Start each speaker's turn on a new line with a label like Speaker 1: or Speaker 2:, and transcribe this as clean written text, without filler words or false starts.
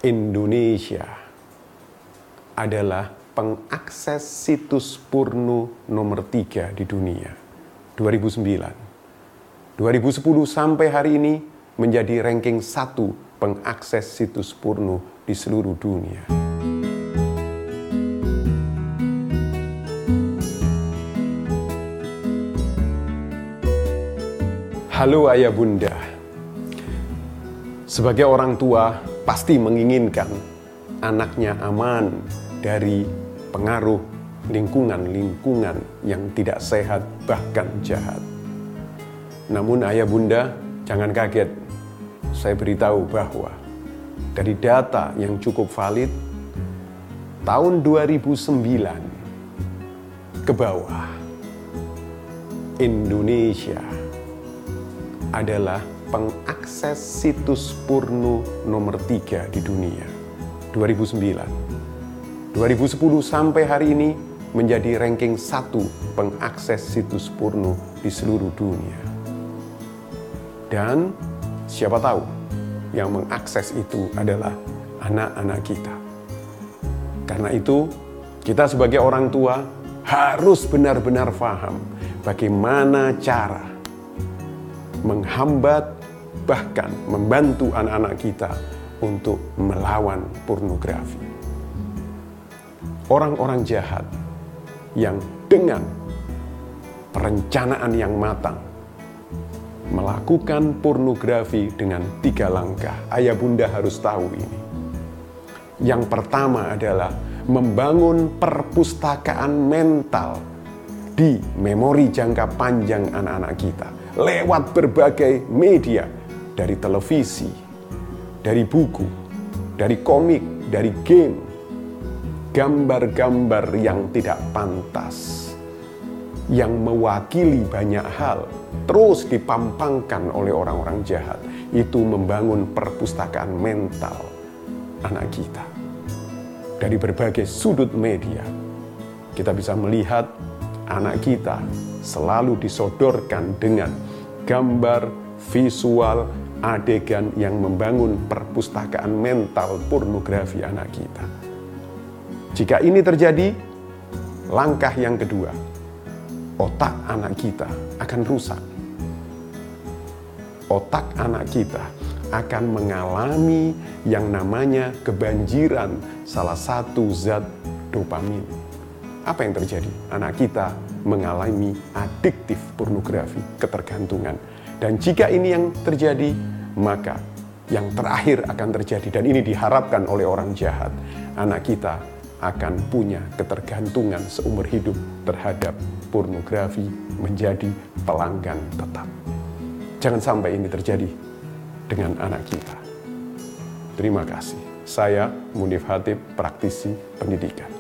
Speaker 1: Indonesia adalah pengakses situs porno nomor 3 di dunia. 2009. 2010 sampai hari ini menjadi ranking 1 pengakses situs porno di seluruh dunia. Halo ayah bunda. Sebagai orang tua pasti menginginkan anaknya aman dari pengaruh lingkungan yang tidak sehat bahkan jahat. Namun ayah bunda jangan kaget, saya beritahu bahwa dari data yang cukup valid, tahun 2009 ke bawah, Indonesia adalah pengakses situs porno nomor 3 di dunia. 2009. 2010 sampai hari ini menjadi ranking 1 pengakses situs porno di seluruh dunia. Dan siapa tahu yang mengakses itu adalah anak-anak kita. Karena itu, kita sebagai orang tua harus benar-benar paham bagaimana cara menghambat bahkan membantu anak-anak kita untuk melawan pornografi. Orang-orang jahat yang dengan perencanaan yang matang melakukan pornografi dengan 3 langkah. Ayah bunda harus tahu ini. Yang pertama adalah membangun perpustakaan mental di memori jangka panjang anak-anak kita lewat berbagai media, dari televisi, dari buku, dari komik, dari game, gambar-gambar yang tidak pantas, yang mewakili banyak hal, terus dipampangkan oleh orang-orang jahat. Itu membangun perpustakaan mental anak kita. Dari berbagai sudut media, kita bisa melihat anak kita selalu disodorkan dengan gambar, visual, adegan yang membangun perpustakaan mental pornografi anak kita. Jika ini terjadi, langkah yang kedua, otak anak kita akan rusak. Otak anak kita akan mengalami yang namanya kebanjiran salah satu zat dopamin. Apa yang terjadi? Anak kita mengalami adiktif pornografi, ketergantungan. Dan jika ini yang terjadi, maka yang terakhir akan terjadi, dan ini diharapkan oleh orang jahat, anak kita akan punya ketergantungan seumur hidup terhadap pornografi, menjadi pelanggan tetap. Jangan sampai ini terjadi dengan anak kita. Terima kasih. Saya Munif Hatib, praktisi pendidikan.